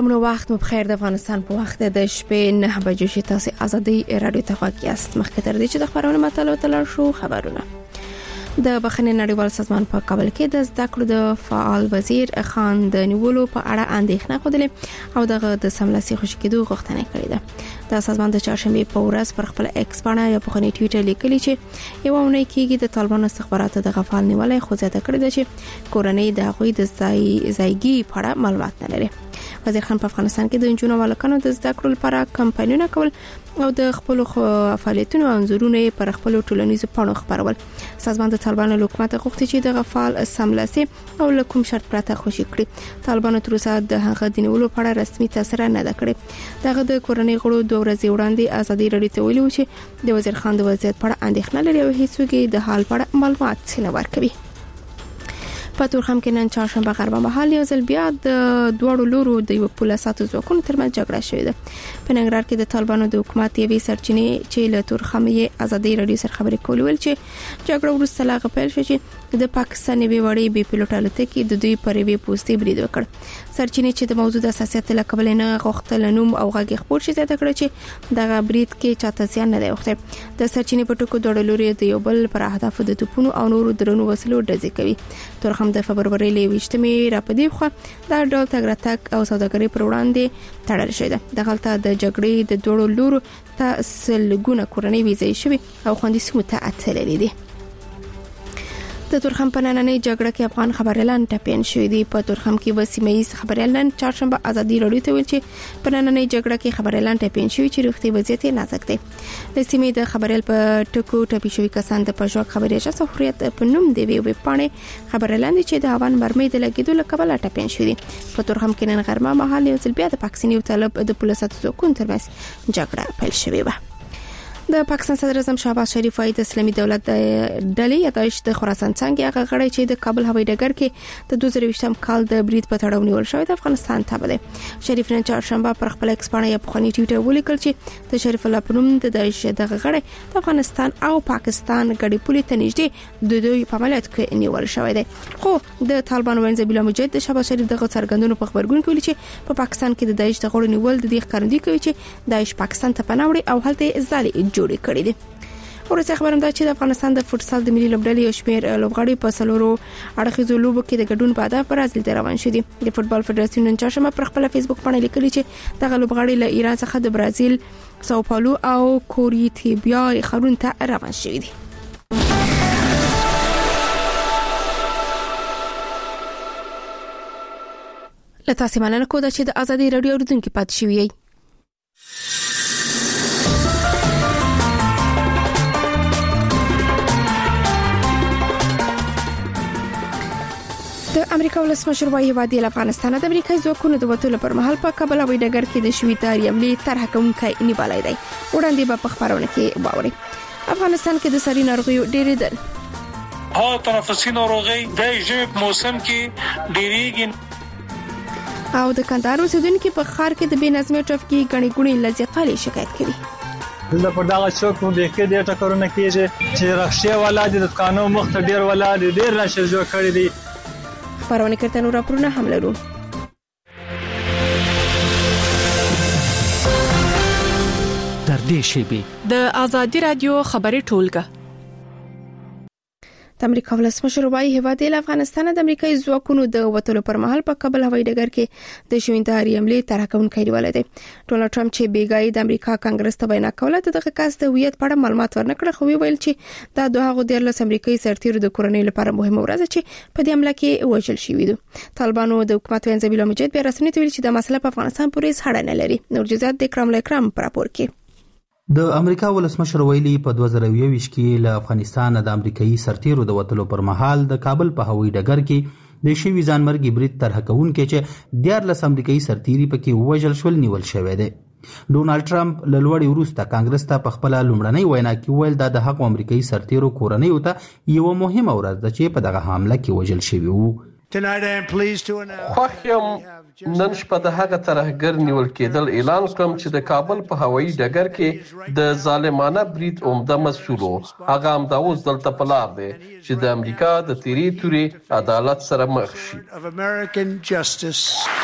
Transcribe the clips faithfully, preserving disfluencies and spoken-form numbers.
سلامونه وخت مو بخیر. د افغانستان په وخت د شپې نه بجو چې تاسو ازادي رادیو ته غواړئ یاست. مخکې تر دې چې د خبرونو مطلب تلل شو خبرونه د بخښنې نړیوال سازمان په کابل کې د زده کړو د فعال وزیر خان د نیولو په اړه اندېښنه خوده او دغه د سملاسي خوشی کېدو غوښتنه کړې ده. د سازمان د چهارشنبه په ورځ پر خپل ایکس باندې یو په ټویټر لیکلی چې یو ونه کېږي د طالبانو استخباراتو د غفال نیولای خو زیاته کړې ده چې کورنۍ د غوي د ځای ځایګي په اړه معلومات نه لري. وزیر خان په افغانستان کې د جنونو ولکانو د زده کړو لپاره کمپاینونه کول او د خپل فعالیتونو انځورونه پر خپل ټولنیزو پاڼو خبرول. سازمان د طالبانو حکومت غوښتي چې د غفال سملاسي او لکم شرط پرته خوشی کړي. طالبانو تر اوسه د هغه د نیولو په اړه رسمي تفسیر نه ده کړې. دغه د کورنۍ غړو دوه ورځې وړاندې ازادي رادیو ته ویلي و چې د وزیر خان د وضعیت په اړه اندېښنه لري او هیڅوک د حال په اړه معلومات نه ورکوي. په تورخم کې نن چهارشنبه غربه مهال یو ځل بیا د دوړو لورو د یو پولیساتو ځواکونو ترمنځ جګړه شوې ده. په ننګرهار کې د طالبانو د حکومت یوې سرچینې چې له تورخمې ازادي رادیو سره خبرې کولې ول چې جګړه وروسته لا غپل شو چې د پاکستان یوې وړې بي پيلوټ الوتکې د دوی پر یوې پوسټي برید وکړ. سرچینې چې د موضوع د اساسیت له کبل نه غوښتل نوم او غږ خبر شي زیاته کړ چې دغه برید کې چاته ځان نه دی وخته. د سرچینې په ټکو دوړو لوري د یو بل پر اهداف د توپونو او نورو درنو وسلو ډزې کوي. تورخم د فبروري لويشتمې را پدې خو دا ډول تګراتک او سوداګري پر وړاندې تړل شوی ده. د غلطه د جګړې د دوړو لورو ته سلګونه کورنۍ ویزې شوی او خوندې سیمو ته اتللې دي. د تورخم په نننۍ جګړه کې افغان خبريالان ټاپین شوی دي. په تورخم کې وسیمه‌ایز خبريالان چهارشنبه ازادي رادیو ته ویل چې په نننۍ جګړه کې خبريالان ټاپین شوی چې روغتي وضعیت نازک دی. د سیمې د خبريال په ټکو ټاپی شوی کسان د پژواک خبري اجازه حریت په نوم دی وی پاڼې خبريالان دي چې د هوان مرمۍ د لګیدو لکبل ټاپین شوی دي. په تورخم کې نن غرمه مهال یو ځل بیا د پاکستاني طالب د پولیساتو ځواکونو ترمنځ جګړه پیل شوې و. د پاکستان صدر اعظم شهباز شریف وايي د اسلامي دولت د ډلې یادایش د خراسان څنګه هغه غړي چې د کابل هوایي ډګر کې د دوه زره ویشتم کال د برید په تړاو نیول شوی د افغانستان ته بده. شریف نن چهارشنبه پر خپل ایکس باندې په خونی ټویټر ولیکل چې د شریف الله پنوم د داعش دغه غړي د افغانستان او پاکستان غړي پولی ته نږدې د دوی په عملیات کې نیول شوی دی. خو د طالبان وینځ بلا مجاهد د شهباز شریف دغه څرګندونو په خبرګون کې ویلي چې په پاکستان کې د داعش د غړو نیول د دې ښکارندوی کوي چې داعش پاکستان ته پناوړي او هلته ځالي جوړې کړې دي. ورته خبرم دا چې د افغانستان د فوتسال د ملي لوبډلې یو شمېر لوبغاړي په سلورو اړخیزو لوبو کې د ګډون په هدف برازیل ته روان شدي. د فوتبال فدراسیون نن چهارشنبه پر خپل فیسبوک باندې لیکلي چې دغه لوبغاړي له ایران څخه د برازیل ساو پاولو او کوریتیبیا ښارونو ته روان شوي دي. له تاسو مننه کوم چې د ازادي رادیو اوریدونکو پاتې شوی. د امریکا ولسمشر وايي هیواد د افغانستان د امریکای ځواکونو د وټولو پر مهال په کابل هوایي ډګر کې د شویتار یملي طرح کوونکې نیولای دی. وړاندې به په خبرونه کې واوري. افغانستان کې د ساري ناروغیو ډېرېدل ها تنفسي ناروغي د ژمي موسم کې ډېریږي او د کندهار اوسیدونکو په ښار کې د بې نظمۍ ټرافیکي غني ګونې لزیاتوالي شکایت کوي. د پرداغه چوک په بیخي د ټکرونه کېږي چې رخصه ولادت د قانون مخ ته ډیر ولادت ډیر نشه جوړ کړی دي. خبرونه کړه نور راپورونه هم لرو. تر دې شی د ازادي رادیو خبري ټولګه د امریکا ولسمشر وايي هیواد د افغانستان د امریکای ځواکونو د وټولو پر مهال په کابل هوایي ډګر کې د شوینتار یملي طرح کوونکې نیولای دی. ډونالد ټرمپ چې بیګای د امریکا کانګرس ته وینا کوله دغه کس د هویت په اړه معلومات ورنکړه خو ویل چې دا دوه غو د لس امریکای سرتیرو د کورنۍ لپاره مهمه ورځ چې په دې عمله کې وژل شوی دي. طالبانو د حکومت وینځ بلا مجاهد بیا رسمي ویل چې د مسله په افغانستان پورې هړه نه لري. نور جزئیات د کرام لکرام پر راپور کې. د امریکا ولسمشر ویلي په دوه زره یوویشت کې له افغانستان د امریکایي سرتیرو د وټلو پر مهال د کابل په هوایي ډګر کې د شوی ځانمرګي برید طرح کوونکې چې دیارلس امریکایي سرتیري پکې وژل شول نیول شوی دی. ډونالد ټرمپ له لوړې وروسته کانګرس ته په خپل لومړنۍ وینا کې ویل دا د حق امریکایي سرتیرو کورنۍ ته یو مهمه ورځ ده چې په دغه حمله کې وژل شوی وو. خوښ یم نن شپه د هغه ترهګر نیول کېدل اعلان کوم چې د کابل په هوایي ډګر کې د ظالمانه برید عمده مسؤل هغه هم دا اوس دلته په لار دی چې د امریکا د تیری توري عدالت سره مخ شي.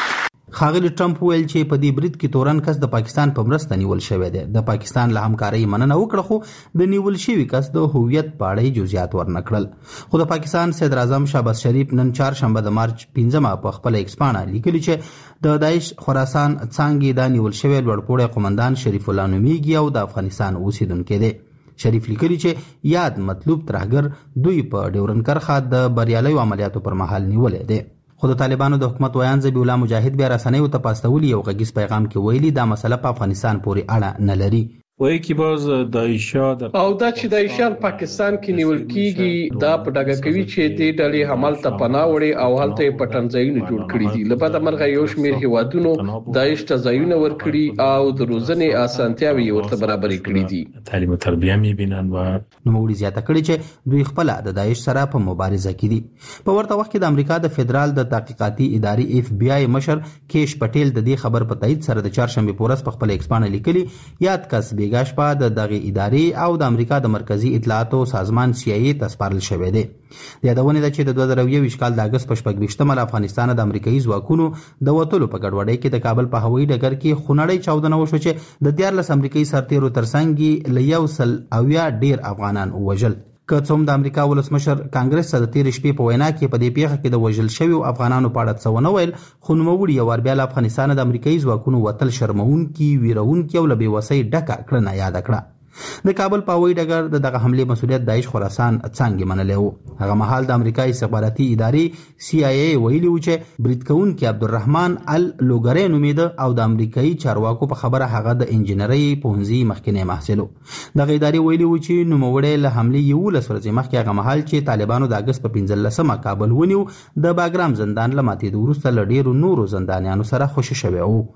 ښاغلي ټرمپ ویل چې په دې برید کې تورن کس د پاکستان په مرسته نیول شوی دی. د پاکستان له همکارۍ مننه وکړه خو د نیول شوي کس د هویت په اړه جزئیات ورنکړل. خو د پاکستان صدر اعظم شهباز شریف نن چهارشنبه د مارچ پنځمه په خپل ایکس پاڼه لیکلي چې د داعش خراسان څانګې د نیول شوی لوړپوړی قومندان شریف الله نومیږي او د افغانستان اوسیدونکی دی. شریف لیکلي چې یاد مطلوب ترهګر دوی په ډیورن کرخه د بریالیو عملیاتو پر مهال نیولې دی. خو د طالبانو د حکومت ویان ذبیح الله مجاهد بیا رسنیو ته پاستولي یو غږیز پیغام کې ویلي دا مسله په افغانستان پورې اړه نه لري. وایي کې باز داعشیا او دا چې داعشیان پاکستان کې نیول کیږي دا په ډاګه کوي چې دې ډلې حمل ته پناه وړي او هلته په ټنځایونو جوړ کړی دي. لپاره مرغه یو شمیر هیوادونو داعش ته ځایونه ورکړي او د روزنې اسانتیاوي ورته برابرې کړې دي. تعلیم او تربیه میبینن و نوموړي زیاته کړې چې دوی خپل د داعش سره په مبارزه کې دي. په ورته وخت کې د امریکا د فدرال د تحقیقاتي ادارې اف بی آی مشر کیش پټیل د دې خبر په تایید سره د چهارشنبه پورس په خپل ایکس پاڼه لیکلي یاد کس بیګاش په د دغه ادارې او د امریکا د مرکزی اطلاعاتو سازمان سی آی ای ته سپارل شوی دی. د یادونه ده چې د دوه زره یو کال د اگست په شپږ ویشتمه افغانستان د امریکایي ځواکونو د وټولو په ګډوډۍ کې د کابل په هوایي ډګر کې خونړۍ چاودنه وشو چې د دیارلس امریکایي سرتیرو ترڅنګ له یو سل اویا ډیر افغانان وژل. که څوم د امریکا ولسمشر کانګرس د تیر شپې په وینا کې په دې پیښه کې د وژل شویو افغانانو په اړه څه ونه ویل، خو نوموړي یو بیا له افغانستان د امریکایي ځواکونو وتل شرمونکي ویرونکي او له بېوسۍ ډکه کړنه یاد کړه. د کابل په هوایي ډګر د دغه حملې مسؤلیت داعش خراسان څانګې منلی و. هغه مهال د امریکا استخباراتي ادارې سی آی ای ویلي و چې برید کوونکي عبدالرحمن اللوګری نومیده او د امریکایي چارواکو په خبره هغه د انجینرۍ پوهنځي مخکینی محصل و. دغه ادارې ویلي و چې نوموړی له حملې یولس ورځې مخکې هغه مهال چې طالبانو د اګست په پنځلسمه کابل ونیو د باګرام زندان له ماتېدو وروسته له ډېرو نورو زندانیانو سره خوشي شوی و.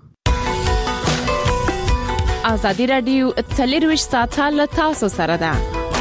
ازادي راډیو څلرویشت ساعته له تاسو سره ده.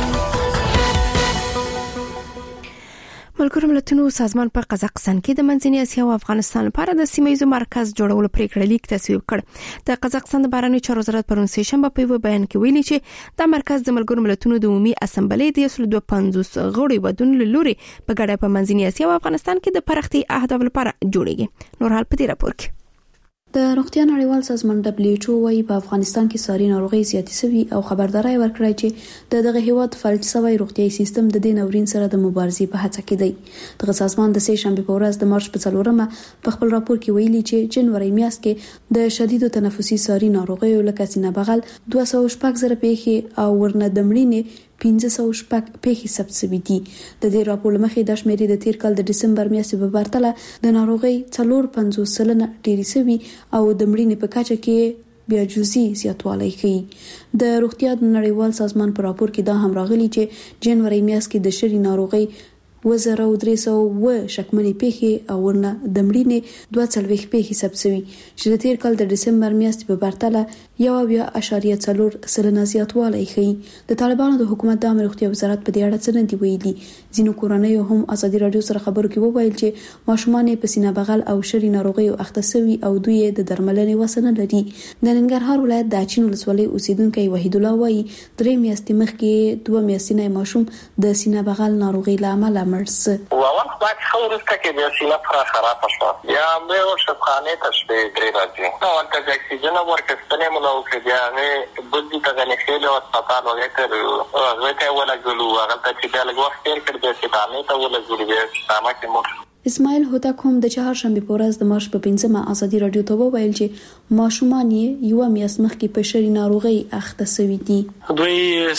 ملګرو ملتونو سازمان په قزاقستان کې د منځنۍ اسیا او افغانستان لپاره د سیمایي مرکز جوړولو پریکړه لیک تصویب کړ. د قزاقستان د بهرنیو چارو وزارت پرون سه شنبه په یو بیان کې ویلي چې دا مرکز د ملګرو ملتونو د عمومي اسامبلې د یو سل دوه پنځوس غړي ودون لوري په ګډه په منځنۍ اسیا او افغانستان کې د پرختي اهداف لپاره جوړیږي. نور حال په دې راپور کې د روغتیا نړیوال سازمان دبليو ایچ او وايي په افغانستان کې ساري ناروغي زیاتې شوي او خبرداري ورکړی چې د دغه هیواد فلج شوی روغتيایي سیستم د دې ناورین سره د مبارزې په هڅه کې دی. دغه سازمان د سه شنبه په ورځ د مارچ په څلورمه په خپل راپور کې ویلي چې جنوري میاشت کې د شدیدو تنفسي ساري ناروغیو لکه سینه بغل دوه سوه شپږ زره پیښې او ورنه دمړینې پنځه سوه شپږ پیښې ثبت شوي دي. د دې راپور مخې د شمیرې د تیر کال د دسمبر میاشتې په پرتله د ناروغي څلور پنځوس سلنه ډېری شوي او د مړینې په کچه کې بیا جزئی زیاتوالی ښیي. د روغتیا نړیوال سازمان په راپور کې دا هم راغلي چې جنوري میاشت کې د شری ناروغي وزره او درې سوه و شکمنې پیښې او ورنه د مړینې دوه څلوېښت پیښې ثبت شوي چې د تیر کال د دسمبر میاشتې په پرتله یو اویا اعشاریه څلور سلنه زیاتوالی ښیي. د طالبانو د حکومت د عامه روغتیا وزارت په دې اړه څه نه دي ویلي. ځینو کورنیو هم ازادي راډیو سره خبرو کې وویل چې ماشومان په سینه بغل او شری ناروغیو اخته شوي او دوی د درملنې وس نه لري. د ننګرهار ولایت د اچین ولسوالۍ اوسیدونکی وحید الله وایي درې میاشتې مخکې دوه میاشتنی ماشوم د سینه بغل ناروغي له امله مرس. واول باید خورسته کې د سینه پر خراب شو یا مې ور شپخانه ته شپې درې راځي نو ولته د اکسیجن ورکستنه مولو کې بیا نه بده ته غنې خېله او سپټال وګټه وګټه ولا ګلو هغه ته چې د لګوخ تیر کړ د سپټال ته ولا ګلو بیا ساما کې مور اسماعیل هوتک هم د چهارشنبه په ورځ د مارچ په پنځمه ازادي راډیو ته وویل چې ماشومان یې یو میاشت مخکې په شری ناروغي اخته شوي دي. دوی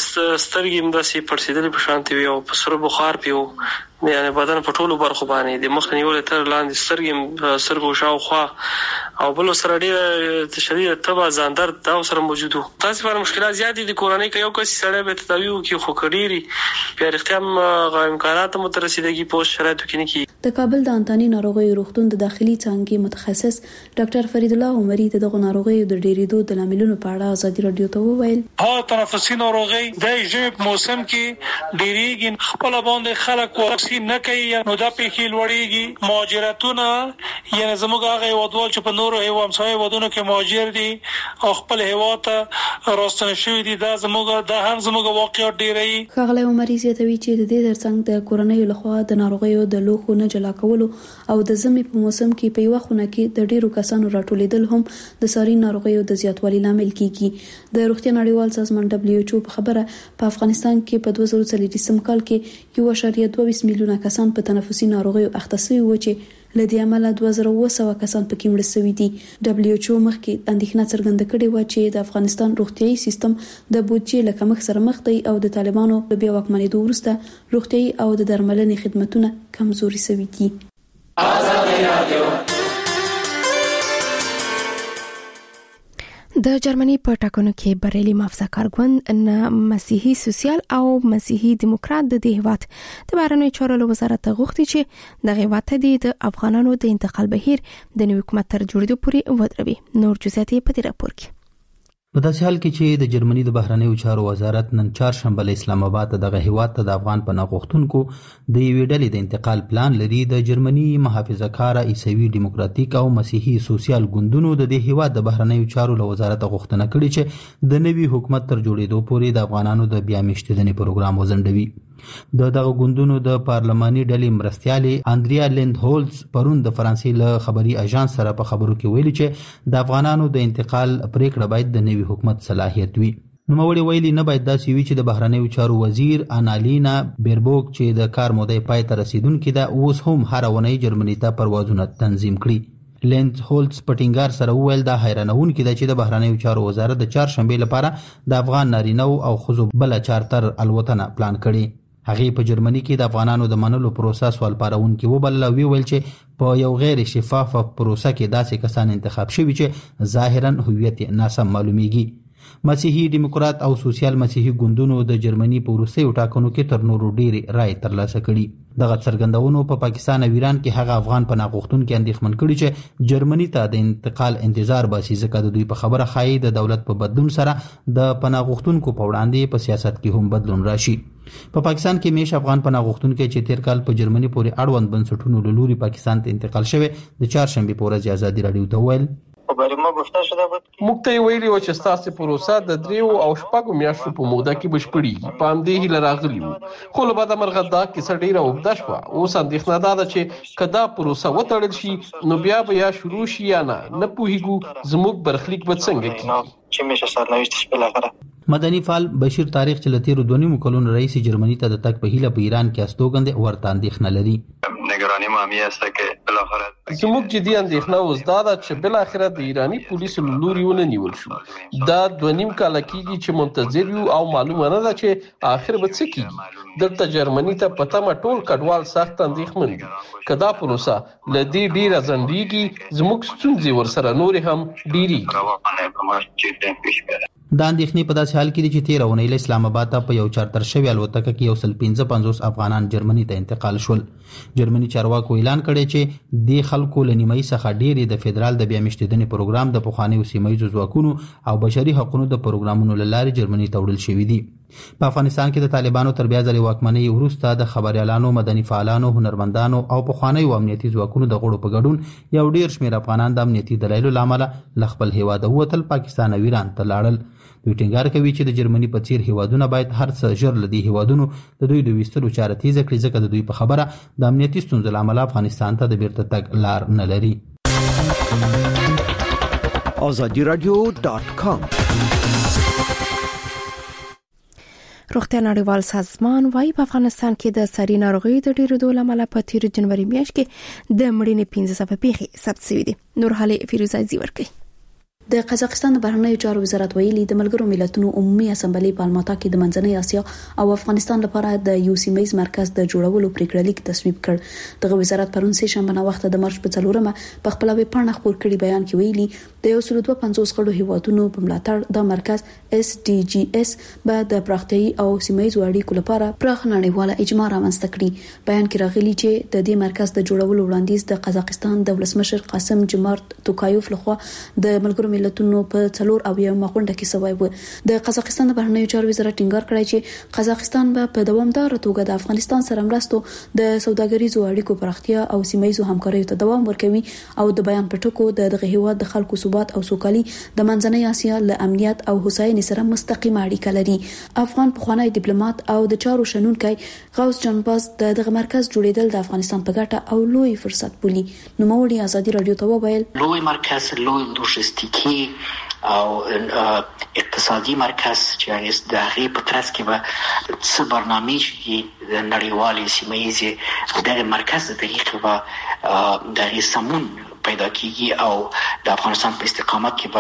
سترګې مدسي پرسیدلې په شانتي وي او په سر بخار پیو یعنی بدن په ټولو برخو باندې د مخ نیولې تر لاندې سترګې سترګو شاوخوا او بل سره ډېر شدید تبه ځان درد دا سره موجود وو. تاسو پر مشکلات زیات دي کورنۍ کې یو کس سره به تداوی وکړي خو کډيري په اړتیا غو امکانات مترسیدګي په شرایطو کې نه کی. د کابل د انتاني ناروغیو روغتون د داخلي څانګې متخصص ډاکټر فرید الله عمري د دغه ناروغیو د ډېرېدو د لاملونو په اړه ازادي راډیو ته وویل. ها تنفسي ناروغي د ژمي موسم کې ډېریږي خپل باندې خلک واکسین نه کوي نو دا پیښې لوړېږي. مهاجرتونه یعنی زموږ هغه ودول چې په نورو هیوادو همسایه ودونو کې مهاجر دي او خپل هیواد ته راستنه شوي دي دا زموږ د هم زموږ واقعیت ډېری. ښاغلی عمري زیاتوي چې د دې ترڅنګ د کورنیو لخوا د ناروغیو د لوښو نه جلا کولو او د زمي په موسم کې په یو خونه کې د ډیرو کسانو راټولیدل هم د ساري ناروغیو د زیاتوالي لامل کیږي. د روغتیا نړیوال سازمان دبليو ایچ او په خبره په افغانستان کې په دوه زره څلور کال کې یو اشاریه دوه میلیونه کسان په تنفسي ناروغیو اخته شوي و چې لدی عمله دوه زره اوه سوه کسان پکې مړ شوي دي. دبليو ایچ او مخکې اندېښنه څرګنده کړې و چې د افغانستان روغتيایي سیستم د بودجې له کمښت سره مخ دی او د طالبانو د بیا واکمنېدو وروسته روغتيایي او د درملنې خدماتونه کمزوري شوي دي. آزادي رادیو د جرمني په ټاکنو کې بریالي محافظه کارګوند نه مسیحي سوسیال او مسیحي دیموکرات د دې هیواد د بهرنیو چارو وزارت غوښتي چې د هیواد د افغانانو د انتقال بهیر د نوي حکومت تر جوړېدو پورې ودروي. نور جزئیات په دې راپور کې. په داسې حال کې چې د جرمني د بهرنیو چارو وزارت نن چهارشنبه له اسلام آباد دغه هیواد ته د افغان پناه غوښتونکو د یوې ډلې د انتقال پلان لري، د جرمني محافظه‌کاره عیسوي دیموکراتیک او مسیحي سوسیال ګوندونو د دې هیواد د بهرنیو چارو له وزارت غوښتنه کړې چې د نوي حکومت تر جوړېدو پورې د افغانانو د بیا میشتېدنې پروګرام وځنډوي. د دغه ګوندونو د پارلماني ډلې مرستيالي اندریا لیند هولز پرون د فرانسې له خبري اژانس سره په خبرو کې ویلي چې د افغانانو د انتقال پریکړه باید د نوي حکومت صلاحیت وي. نوموړي ویلي نه باید داسې وي چې د بهرنیو چارو وزیر انالینا بیربوک چې د کار مودې پای ته رسیدونکې ده اوس هم هر ونې جرمني ته پروازونه تنظیم کړي. لیند هولز پټینګار سره وویل دا حیرانونکې ده چې د بهرنیو چارو وزارت د چهارشنبه لپاره د افغان نارینه او ښځو بل چارتر الوتنه پلان کړي. هغه په جرمني کې د افغانانو د منلو پروسه سوال پارونکي وبلل او ویل چې په یو غیر شفاف پروسه کې داسې کسان انتخاب شوي چې ظاهرا هویت ناسم معلومیږي. مسیحي دیموکرات او سوسیال مسیحي ګوندونو د جرمني په وروستیو ټاکنو کې تر نورو ډېرې رای ترلاسه کړي. دغه څرګندونو په پاکستان او ایران کې هغه افغان پناه غوښتونکي اندېښمن کړي چې جرمني ته د انتقال انتظار باسي، ځکه د دوی په خبره ښایي د دولت په بدلون سره د پناه غوښتونکو په وړاندې په سیاست کې هم بدلون راشي. په پاکستان کې میش افغان پناه غوښتونکي چې تیر کال په جرمني پورې اړوند بنسټونو له لوري پاکستان ته انتقال شوه د چهارشنبه په ورځ ازادي رادیو ته ویل موږ ته ویلي و چې ستاسو پروسه د دریو او شپږو میاشتو په موده کې بشپړیږي. په همدې هیله راغلی وو، خو له بعده مرغه دا کیسه ډیره اوږده شوه. اوس اندېښنه دا ده چې که دا پروسه وتړل شي نو بیا به یا شروع شي یا نه. نه پوهیږو زموږ برخلیک به څنګه کیږي. مدني فعال بشیر تاریخ چې لتیرو دونی مکلون رئیس جرمنی ته د تک په هیله په ایران کې استوګند ورته اندېښنه لري. نگرانی مامی است که بالاخره زموږ جدي اندېښنه اوس دا ده چې بالاخره د ایرانی پولیسو له لوري ونیول شو. دا دوه نیم کال کېږي چې منتظر یو او معلومه نه ده چې آخر به څه کیږي. دلته جرمني ته په تمه ټول کډوال سخت اندېښمن دي. که دا پروسه له دې ډیره ځنډیږي زموږ ستونزې ورسره نورې هم ډیریږي. دا اندېښنې په داسې حال کې دي چې تیر اونۍ له اسلام آباد ته په یو چارتر شوی الوتکه کې یو سل پنځه پنځوس افغانان جرمني ته انتقال شول. جرمني چارواکو اعلان کړی چې د خلکو له نیمایي څخه ډېری د فدرال د بیا میشتېدنې پروګرام د پخوانیو سیمه‌ییزو ځواکونو او بشري حقوقو د پروګرامونو له لارې جرمني ته وړل شوي دي. په افغانستان کې د طالبانو تر بیا ځلې واکمنۍ وروسته د خبريالانو، مدني فعالانو، هنرمندانو او پخوانیو امنیتي ځواکونو د غړو په ګډون یو ډیر شمېر افغانان د امنیتي دلایلو لامل له خپل هیواده ووتل پاکستان او ایران ته لاړل. دوی ټینګار کوي چې د جرمني په څیر هیوادونه باید هر څه ژر له دې هیوادونو د دوی د ویستلو چاره تیزه کړي، ځکه د دوی په خبره د امنیتي ستونزو له امله افغانستان ته د بیرته تګ لار نه لري. آزادی رادیو ډاٹ کام. روغتیا نړیوال سازمان وايي په افغانستان کې د ساري ناروغیو د ډېرېدو له امله په تیر جنوري میاشت کې د مړینې پنځه سوه پیښې ثبت شوې دي. نور حالې فیروزه زی ورکوي. د قزاقستان د بهرنیو چارو وزارت ویلي د ملګرو ملتونو عمومي اسمبلی په الماتا کې د منځنۍ اسیا او افغانستان لپاره د یو سیمه‌یز مرکز د جوړولو پریکړه لیک تصویب کړ. دغه وزارت پرون سه شنبه نه وخت د مارچ په څلورمه په خپل ویب پاڼه خپور کړي بیان کې ویلي د یو سل دوه پنځوس غړو هیوادونو په ملاتړ د مرکز اس ډي جي اس به د پراختیايي او سیمه‌یز اړیکو لپاره پراخ نړیواله اجماع رامنځته کړي. بیان کې راغلي چې د دې مرکز د جوړولو وړاندیز د قزاقستان د ولسمشر قاسم جمارت توکایوف لخوا د ملګرو ملګرو ملتونو په څلور او یو مغونډه کې سوی و. د قزاقستان د بهرنیو چارو وزارت ټینګار کړی چې قزاقستان به په دوامدار توګه د افغانستان سره مرستو د سوداګریزو اړیکو پراختیا او سیمایي همکاریو ته دوام ورکوي او د بیان پټکو د دغه هیواد د خلکو ثبات او سوکالي د منځنۍ اسیا له امنیت او هوساینې سره مستقیمه اړیکه لري. افغان پخوانی ډیپلوماټ او د چارو شنونکي غوث جانباز د دغه مرکز جوړیدل د افغانستان په ګټه او لوی فرصت بولي. نو موړي ازادي رادیو ته وویل لوی مرکز لوی لوجستیکي او اقتصادي مرکز چې هغه د هغې په ترڅ کې به څه برنامه شي د نړیوالې سیمایي د مرکز د طریقې به د سمون پیدا کیږي او د افغانستان په استقامت کې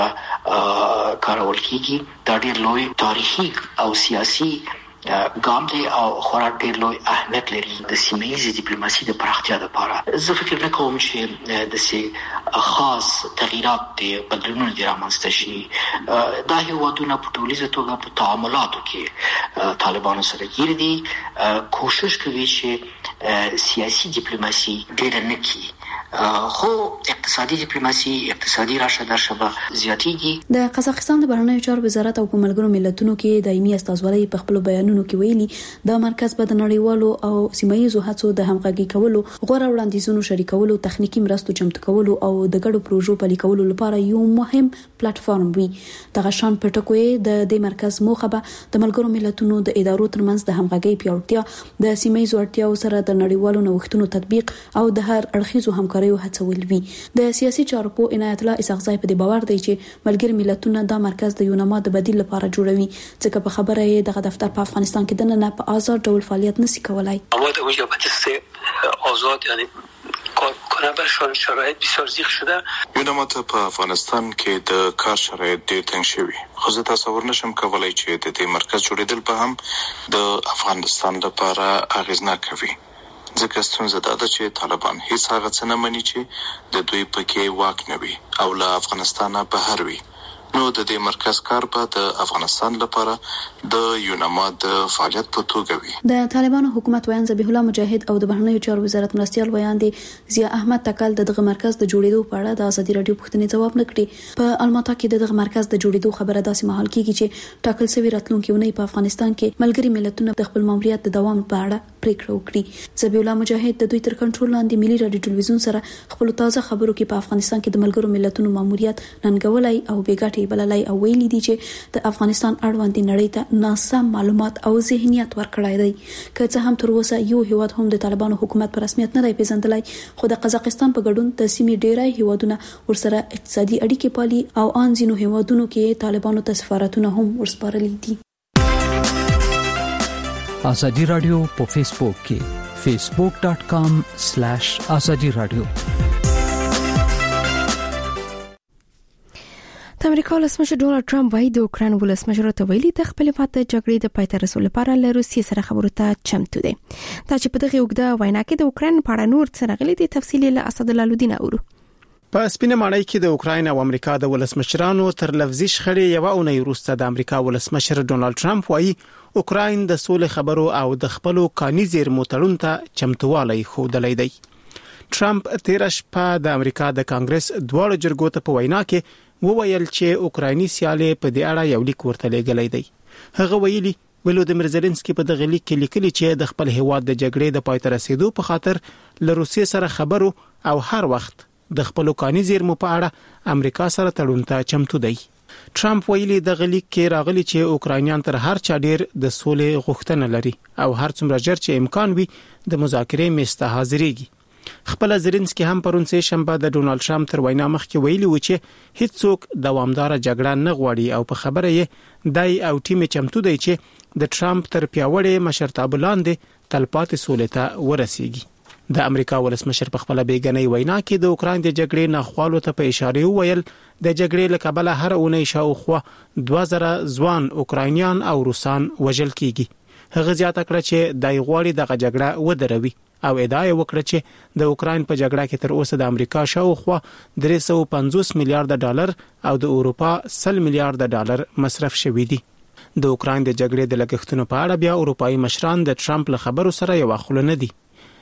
به کارول کیږي. دا ډېر لوی تاریخي او سیاسي ګام دی او خورا ډېر لوی اهمیت لري د سیمایي ډیپلوماسي د پراختیا لپاره. زه فکر نه کوم چې د سي خاص تغییرات دي بدلونونه دي رامنځته شي. دا هیوادونه په ټولیزه توګه په تعاملاتو کې طالبانو سره ګیر دي، کوشش کوي چې سیاسي ډیپلوماسي ډېر نه کړي، خو اقتصادي ډیپلوماسي اقتصادي راشه درشه به زیاتېږي. د قزاقستان د بهرنیو چارو وزارت او په ملګرو ملتونو کې دایمي استازولۍ په خپل بیانونو کې ویلي دا مرکز به د نړیوالو او سیمایي هڅو د همغږي کولو، غوړه وړاندیزونو شریکولو، تخنیکی مرستو چمتو کولو او د ګډو پروژو پلي کولو لپاره یو مهم پلیټ فارم وي. دغه شان پټکوي د دې مرکز موخه به د ملګرو ملتونو د ادارو ترمنځ د همغږي پیاوړتیا، د سیمایي اړتیاو سره د نړیوالو نوښتونو تطبیق او د هر اړخیزو همکارۍ هڅول وي. د سیاسي چارو په عنایت الله اسحاقزی په دې باور دی چې ملګری ملتونه دا مرکز د یونما د بدیل لپاره جوړوي، ځکه په خبره یې دغه دفتر په افغانستان کې د نه په آزاد ډول فعالیت نشي کولای. اما در اونجا بحث آزاد یعنی کار برشان شرایط بسیار زیغ شده. یونما ته په افغانستان کې د کار شرایط ډېر تنګ شوي، خو زه تصور نشم کولای چې د دې مرکز جوړېدل به هم د افغانستان لپاره اغېزناک وي، ځکه ستونزه دا ده چې طالبان هیڅ هغه څه نه مني چې د دوی پکې واک نه وي او له افغانستانه بهر وي. نو د دې مرکز کار به د افغانستان لپاره د یونما د فعالیت په توګه وي. د طالبانو حکومت ویان ذبیح الله مجاهد او د بهرنیو چارو وزارت مرستیال ویان دي ضیا احمد تکل دغه مرکز د جوړېدو په اړه د ازادي رادیو پوښتنې ځواب نکړي. په الماتا کې دغه مرکز د جوړېدو خبره داسې مهال کیږي چې ټاکل شوی راتلونکي ونې په افغانستان کې ملګری ملتونه د خپل ماموریت د دوام په اړه پریکړه وکړي. ذبیح الله مجاهد د دوی تر کنټرول لاندې ملي رادیو ټلویزیون سره خپل تازه خبرو کې په افغانستان کې د ملګرو ملتونو ماموریت ننګولای او بیګاټي بللای او ویلي دي چې د افغانستان اړوند نړۍ ته ناسم معلومات او ذهنیت ورکړای دی. که څه هم تر اوسه یو هیواد هم د طالبانو حکومت په رسمیت نه دی پیژندلای، خو د قزاقستان په ګډون د سیمې ډیری هیوادونه ورسره اقتصادي اړیکې پالي او ان ځینو هیوادونو کې طالبانو ته سفارتونه هم ورسپارلي دي. ازادي رادیو په فیسبوک کې فیسبوک ډاٹ کام سلیش ازادي رادیو. د امریکا ولسمشر ډونالد ټرمپ وايي د اوکران ولسمشر ته ویلي د خپل فات جګړې د پای ته رسولو لپاره له روسیې سره خبرو ته چمتو دي. دا چې په دغه وګړه وینا کې د اوکران په اړه نور څه راغلي دي تفصیلي له اسد الله لودین اورو. په سپینه ماڼۍ کې د اوکراین او امریکا د ولسمشرانو تر لفظي شخړې یو اونۍ وروسته د امریکا ولسمشر ډونالد ټرمپ وايي اوکراین د سولې خبرو او د خپلو کاني زیرمو تړون ته چمتووالی ښودلی دی. ټرمپ تیر شپه د امریکا د کانګرس دواړو جرګو ته په وینا کې وویل چې اوکرایني سیالي په دې اړه یو لیک ورته لېږلی دی. هغه ویلي ولودمیر زيلنسکي په دغه لیک کې لیکلي چې د خپل هیواد د جګړې د پای ته رسیدو په خاطر له روسیې سره خبرو او هر وخت د خپل کاني زیرمو په اړه امریکا سره تړون ته چمتو دی. ټرمپ ویلي د غلیک کې راغلي چې اوکراینیان تر هر چا ډیر د سولې غوښتنه لري او هر څومره ژر چې امکان وي د مذاکرې میز ته حاضرېږي. خپل زيلنسکي هم پرون سه شنبه د ډونالد ټرمپ تر وینا مخکې ویلي و چې هیڅ څوک دوامدار جګړه نه غواړي او په خبره یې دای او ټیم چمتو دی چې د ټرمپ تر پیاوړې مشرتابه لاندې تلپاتې سولې ته ورسیږي. د امریکا ولسمشر په خپل بیګنۍ وینا کې د اوکراین د جګړې نه خالو ته په اشاره وویل د جګړې له کبله هر اونۍ شاوخوا دوه زره ځوان اوکراینیان او روسان وژل کیږي. هغه زیاته کړه چې د غوړي د جګړه ودروي او ادعا وکړه چې د اوکراین په جګړه کې تر اوسه د امریکا شاوخوا درې سوه پنځوس میلیارډ ډالر او د اروپا سل میلیارډ ډالر مصرف شوي دي. د اوکراین د جګړې د لګښتونو په اړه بیا اروپایي مشران د ټرمپ له خبرو سره یو خلونه دي.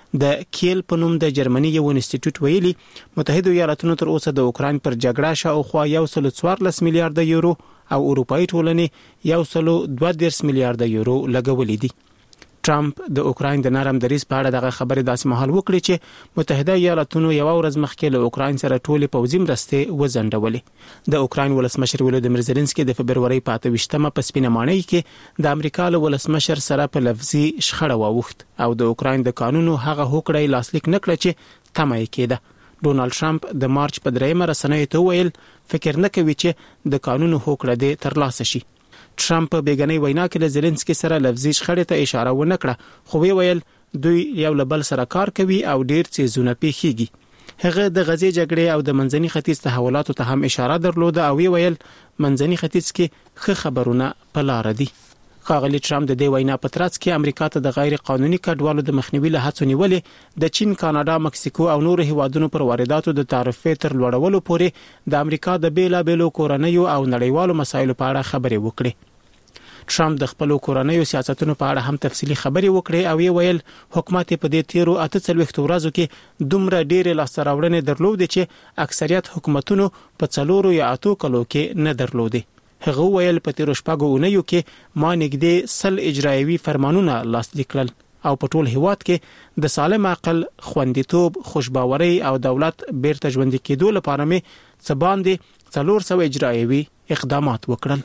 د کیل په نوم د جرمني یو انسټیټیوټ ویلي متحده ایالاتونو تر اوسه د اوکراین پر جګړه شاوخوا یو سل څوارلس میلیارډ یورو او اروپאי ټولنې یو سل دوه دیرش میلیارډ یورو لګولې دي. ټرمپ د اوکراین د نرم دریځ په اړه دغه خبرې داسې مهال وکړي چې متحده ایالاتونو یو ورځ مخکې له اوکراین سره ټولې پوځي مرستې وځنډولې. د اوکراین ولسمشر ولودیمیر زيلنسکي د فبرवरी په اته ویشتمه په سپینه ماڼۍ کې د امریکا له ولسمشر سره په لفظي شخړه واوښت او د اوکراین د قانونو هغه هوکړه لاسلیک نکړه چې تمه یې کېده. ډونالد ټرمپ د مارچ په دریمه رسنیو ته ویل فکر نه کوي چې د قانونو هوکړه دې ترلاسه شي. ټرمپ په بیګنۍ وینا کې د زيلنسکي سره لفظي شخړې ته اشاره ونه کړه خو وی ویل دوی یو له بل سره کار کوي او ډیر څه پیښیږي. هغه د غزې جګړې او د منځني ختیځ تحولاتو ته هم اشاره درلوده او وی ویل منځني ختیځ کې ښه خبرونه په لار دي. ښاغلي ټرمپ د دې وینا په ترڅ کې امریکا ته د غیر قانوني کډوالو د مخنیوي له هڅو نیولې د چین، کاناډا، مکسیکو او نورو هیوادونو پر وارداتو د تعرفې تر لوړولو پورې د امریکا د بیلابېلو کورنیو او نړیوالو مسایلو په اړه خبرې وکړي. ټرمپ د خپل کورنیو سیاستونو په اړه هم تفصیلی خبرې وکړې او یې ویل حکومت په دې تیرو اته څلوېښت ورځو کې دومره ډېرې لاسته راوړنې درلودې چې اکثریت حکومتونو په څلورو یا اتو کلو کې نه درلودې. هغه ویل په تیرو شپږو اونیو کې ما نږدې سل اجرایوي فرمانونه لاسلیک کړل او په ټول هیواد کې د سالم عقل، خوندیتوب، خوشباوري او دولت بیرته ژوندي کېدو لپاره مې څه باندې څلور سوه اجرایوي اقدامات وکړل.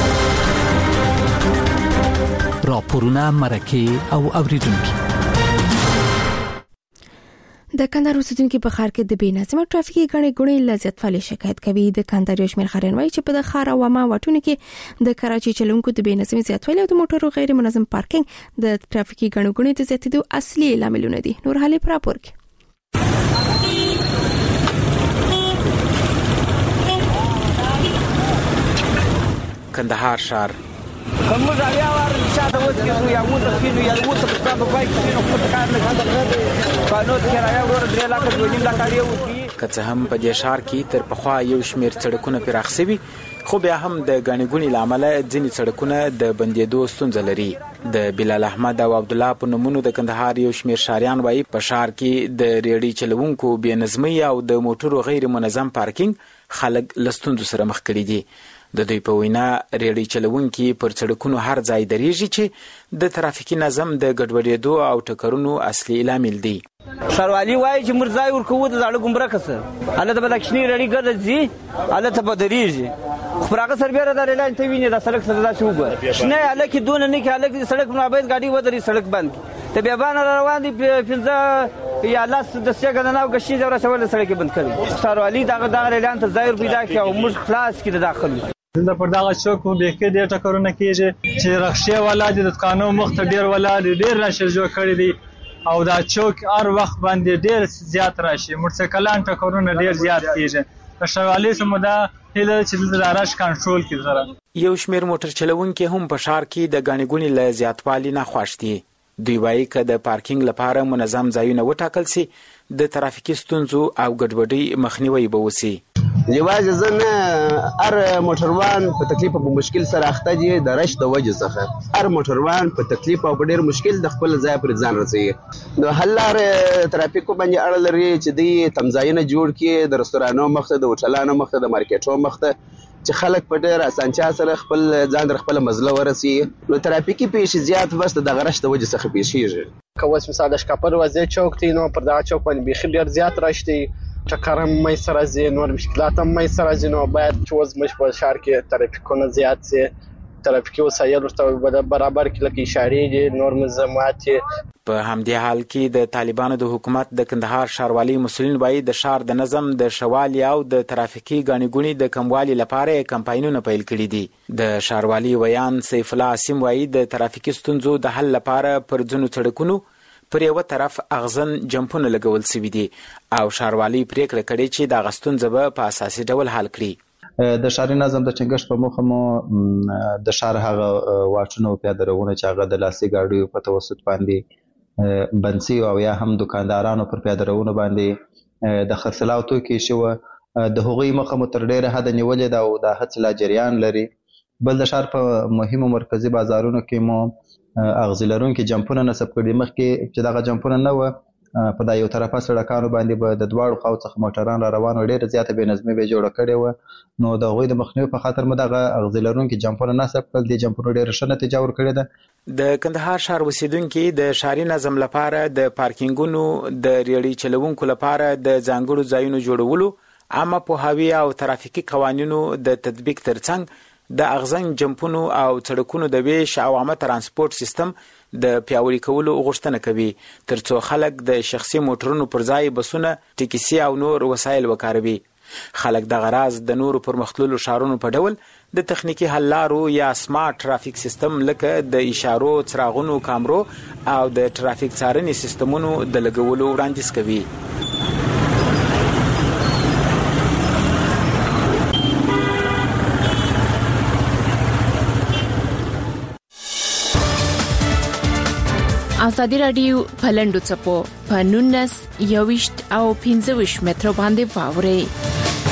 راپورونه، مرکه او اوریدونکو. د کندهار اوسیدونکو په ښار کې د بې نظمه ټرافیکي ګڼې ګوڼې له زیاتوالي شکایت کوي. د کندهار یو شمېر ښاریان وایي چې په د ښار او عامه واټونو کې د کراچي چلونکو د بې نظمۍ زیاتوالی او د موټرو غیر منظم پارکینګ د ټرافیکي ګڼې ګوڼې د زیاتېدو اصلي لاملونه دي. نور حالي پر راپور کې کندهار ښار کومه ځای وار شاته وځي یا مو ته کینو یا مو ته په تاسو پای کې نو په کار نه کاندل قانون کرایه ورور درې لک دوه لک لري که څه هم په دې ښار کې تر پخوا یو شمېر سړکونه پراخ شوي خو بیا هم د ګڼې ګوڼې له امله ځینې سړکونه د بندېدو ستونزه لري. د بلال احمد او عبدالله په نومونو د کندهار یو شمېر ښاریان وایي په ښار کې د ریړۍ چلوونکو بې نظمۍ او د موټرو غیر منظم پارکینګ خلک له ستونزو سره مخ کړي دي. د دوی په وینا ریړۍ چلوونکي پر سړکونو هر ځای درېږي چې د ترافیکي نظم د ګډوډېدو او ټکرونو اصلي لامل دی. سروالي وایي چې مرزای ورکوو د زاړه ګمرک سره الله ته بدکشنی ریړۍ ګرځي الله ته بدرېږي خو راغه سربېره د اعلان ته ویني د سړک سره دا شو وګور شنه الله کې دون نه کې الله کې سړک نو باید ګاډي ودرې سړک بند ته بیا باندې روان دي پنځه یا لاس د سیګه نه غشي دا رسول سړک بند کړي. سروالي دا د اعلان ته ځای پیدا کړي او موږ خلاص کړي داخلو د پر دغه چوک په بیخي ډېر ټکرونه کېږي چې رخصي والا د قانون مخ ته ډېر والا ډېر راشي جوړ کړی دی او دا چوک هر وخت باندې ډېر زیات راشي موټرسایکلان ټکرونه ډېر زیات کېږي. په شوالي سمدا هله چې د راش کنټرول کړي سره یو شمېر موټر چلوونکي هم په ښار کې د ګڼې ګوڼې له زیاتوالي نه خوښ دي. دوی وایي که د پارکینګ لپاره منظم ځایونه وټاکل شي د ترافیکي ستونزو او ګډوډۍ مخنیوی به وشي. یوازې زه نه هر موټروان په تکلیف او مشکل سره اخته دي د رش د وجې څخه هر موټروان په تکلیف او په ډېر مشکل د خپل ځای پر ځان رسوي. نو حل لارې ترافیکو باندې اړه لري چې دوی تمځایونه جوړ کړي د رستورانو مخ ته د هوټلانو مخ ته د مارکیټونو مخ ته چې خلک په ډېر اسانتیا سره خپل ځان در خپل مزله ورسي. نو ترافیکي پیښې زیات بس د غرش د وجې څخه پیښیږي. که اوس مثال د شکاپر وځي چوک دی نو پر دا چوک باندې بیخي ډېر زیات رش دی ټکر هم مې سره زی نور مشکلات هم مې سره زی نو باید چې اوس مش په ښار کې ترافیکونه زیات سي ترافیکي وسایل ورته برابر کړي لکه اشارې دي نور منظمات. په همدې حال کې د طالبانو د حکومت د کندهار ښاروالۍ مسؤلین وایي د ښار د نظم د شوالي او د ترافیکي ګڼې ګوڼې د کموالي لپاره کمپاینونه پیل کړي دي. د ښاروالۍ ویان سیف الله عاصم وایي د ترافیکي ستونزو د حل لپاره پر ځینو سړکونو پر یو طرف اغزن جمپونه لګول شوي دي او ښاروالۍ پریکړه کړې چې د ستونزه به په اساسي ډول حل کړي. د ښاري نظم د ټینګښت په موخه مو د ښار هغه واټونه او پیاده روونه چې هغه د لاسي ګاډیو په توسط باندې بند شوي او یا هم دکاندارانو پر پیاده روونه باندې د خرڅلاو توکي شوه د هغوی مخه مو تر ډېره حده نیولې ده او دا هڅې لا جریان لري. بل د ښار په مهمو مرکزي بازارونو کې مو اغزي لرونکي جمپونه نصب کړي. مخکې چې دغه جمپونه نه وه په دا یو طرفه سړکانو باندې به د دواړو خواو څخه موټران را روان و، ډېره زیاته بې نظمي به جوړه کړې وه. نو د هغوی د مخنیوي په خاطر مو دغه اغزي لرونکي جمپونه نصب کړل. دې جمپونو ډېره ښه نتیجه ورکړې ده. د کندهار ښار اوسیدونکي د ښاري نظم لپاره د پارکینګونو د ریړۍ چلوونکو لپاره د ځانګړو ځایونو جوړولو، عامه پوهاوي او ترافیکي قوانینو د تطبیق ترڅنګ د اغزن جمپونو او سړکونو د ویش او عامه ترانسپورت سیستم د پیاوړي کولو غوښتنه کوي، ترڅو خلک د شخصي موټرونو پر ځای بسونه، ټیکسي او نور وسایل وکاروي. خلک دغه راز د نورو پرمختللو ښارونو په ډول د تخنیکي حل لارو یا سمارټ ترافیک سیستم لکه د اشارو، څراغونو، کامرو او د ترافیک څارنې سیستمونو د لګولو وړاندیز کوي. ازادي راډیو په لنډو څپو په نولس یوویشت او پنځه ویشت مترو باندې واوري.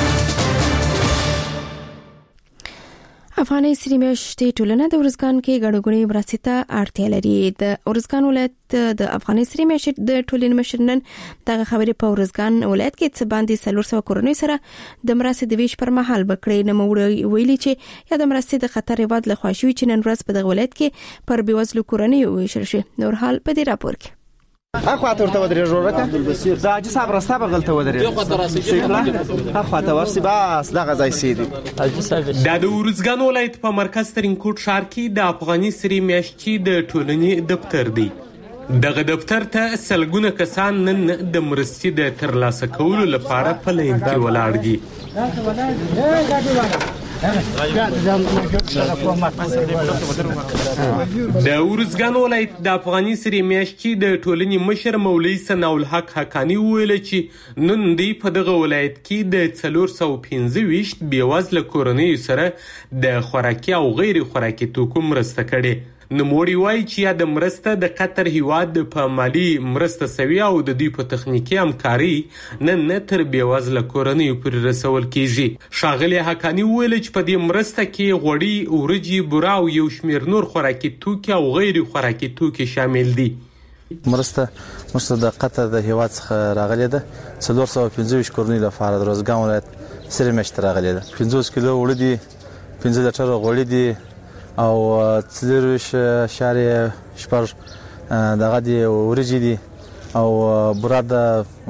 افغاني سري میاشتې ټولنه د ورزګان کې ګډوګړي مرستې ته اړتیا لري. د ورزګان ولایت د افغاني سري میاشتې د ټولنې مشر نن دغه خبرې په ورزګان ولایت کې څه باندې څلور سوه کورنۍ سره د مرستې د ویش پر مهال بکړې. نوموړي ویلي چې یا د مرستې د خطر هیواد له خوا شوي چې نن ورځ په دغه ولایت کې پر بېوزلو کورنیو ویشل شي. نور حال په دې راپور کې. اخواته ورته ودرېږه ورکه دا حاجي صاحب راسته بغلته ودرېږه سیکله اخواته ورسي بس دغه ځای سیدي. دا د ورزګان ولایت په مرکز ترینکوټ ښار کې د افغاني سري میاشتې د ټولنې دفتر دی. دغه دفتر ته سلګونه کسان نن د مرستې د ترلاسه کولو لپاره په لاین کې ولاړ دي. د ورزګان ولایت د افغاني سري میاشتې د ټولنې مشر مولوي ثناء الحق حقانی وویل چې نن دوی په دغه ولایت کې د څلور سوه پنځه ویشت بېوزله کورنیو سره د خوراکي او غیر خوراکي توکو مرسته کړې. نوموړي وایي چې یا د مرسته د قطر هیواد په مالی مرسته سوي او د دوی په تخنیکي همکاري نن نه تر بېوزله کورنیو پورې رسول کیږي. ښاغلي حقانی وویل چې په دې مرسته کې غوړي، ورجې، بوره او یو شمېر نور خوراکي توکي او غیر خوراکي توکي شامل دي. مرسته مرسته د قطر د هیواد څخه راغلې ده. څلور سوه پنځه ویشت کورنۍ لپاره د روزګان ولایت سري میاشتې راغلې ده. پنځوس کیلو وړه دي، پنځه لیټره غوړي دي او څلورویشت اعشاریه شپږ دغه دي ورجې دي او بوره ده،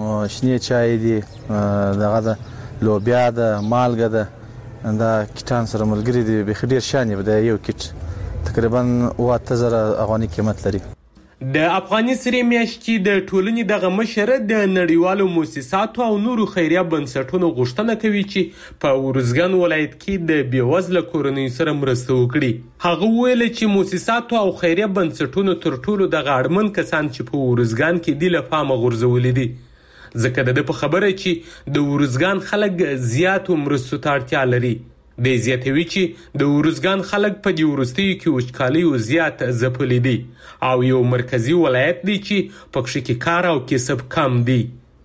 شنې چای دي، دغه ده لوبیا ده، مالګه ده. دا کیټان سره ملګري دي، بیخي ډېر شان دی. د یو کیټ تقریبا اووه اته زره افغاني قیمت لري. د افغاني سري میاشتې د ټولنې دغه مشر د نړیوالو مؤسساتو او نورو خیریه بنسټونو غوښتنه کوي چې په ورزګان ولایت کې د بېوزله کورنیو سره مرسته وکړي. هغه وویل چې مؤسساتو او خیریه بنسټونو تر ټولو دغه اړمن کسان چې په ورزګان کې دي له پامه غورځولي دي، ځکه د ده په خبره چې د ورزګان خلک زیاتو مرستو ته اړتیا لري. د زیاتوي چې د ورزګان خلک په دې وروستیو کې وچکالیو زیات ځپلي دي او یو مرکزی ولایت دی چې پکښې کې کار او کسب کم دی،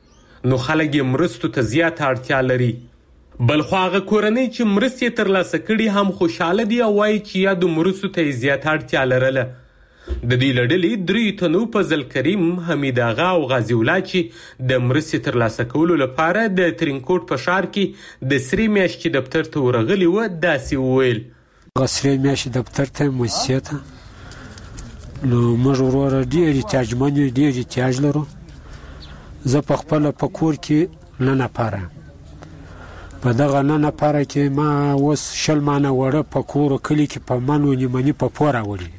نو خلک یې مرستو ته زیات اړتیا لري. بل خو هغه کورنۍ چې مرستې ترلاسه کړي هم خوشحاله دي او وایي چې یا د مرستو ته یې زیات اړتیا لرله. د دې له ډلې دریو تنو فضل کریم، حمید آغا او غازي الله چې د مرستې ترلاسه کولو لپاره د ترینکوټ په ښار کې د سري میاشتې دفتر ته ورغلي وه، داسې وویل. هغه سري میاشتې دفتر ته مؤسسې ته نو موږ وروره ډېر احتیاجمن یو، ډېر احتیاج لرو. زه په خپله په کور کې نه نفره په دغه نه نفره کې ما اوس شل مانه وړه په کور کلي کې په من و نیمني په پور راوړي.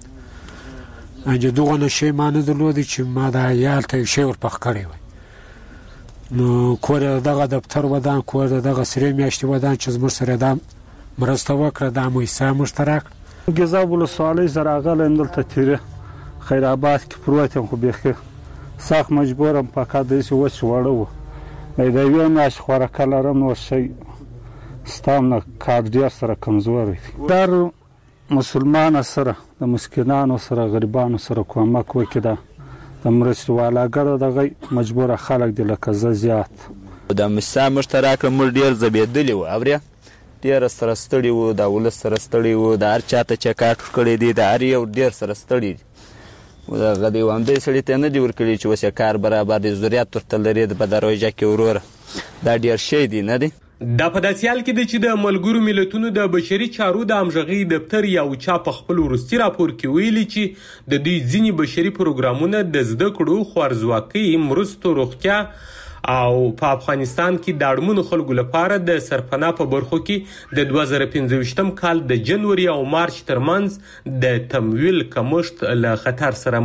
انجه دغه نشي ما نه درلودی چې ما د عیال ته شی ورپخ کړی وای. نو کور دغه دفتر ودان، کور دغه سري میاشتې ودان چې زموږ سره دا مرسته وکړه، دا مؤسسه موږ ته راکړه. ګیزاب ولسوالۍ زه راغلی یم دلته تیره خیر آباد کې پروت یم، خو بیخي سخت مجبور یم. په کار داسې وچ واړه وو، د یوې میاشتې خوراکه لرم، نور شی ستا هم نه کار ډېر سره کمزوری دی. در مسلمان سره د مسکینانو سره غریبانو سره کومک وکړي، دا د مرستې والاګړو دغه مجبوره خلک دي لکه زه زیات. دا مؤسسه موږ ته راکړه، موږ ډېر ځبېدلي وو، اورې ډېره سره ستړي وو، د ولس سره ستړي وو، د هر چا ته چې کاټ کړی دی د هر یو ډېر سره ستړي دي. هغه د یو همدې سړي ته نه دي ورکړي چې اوس یې کار برابر دی، ضرورت ورته لري په دا روژه کې وروره. دا ډېر شی دی نه دی. دا په داسې حال کې دی چې د ملګرو ملتونو د بشري چارو د همغږۍ دفتر یو چا په خپل وروستي راپور کې ویلي چې د دوی ځینې بشري پروګرامونه د زده کړو، خوارځواکۍ، مرستو، روغتیا او په افغانستان کې د اړمنو خلکو لپاره د سرپناه په برخو کې د دوه زره پنځه ویشتم کال د جنوري او مارچ ترمنځ د تمویل کمښت له خطر سره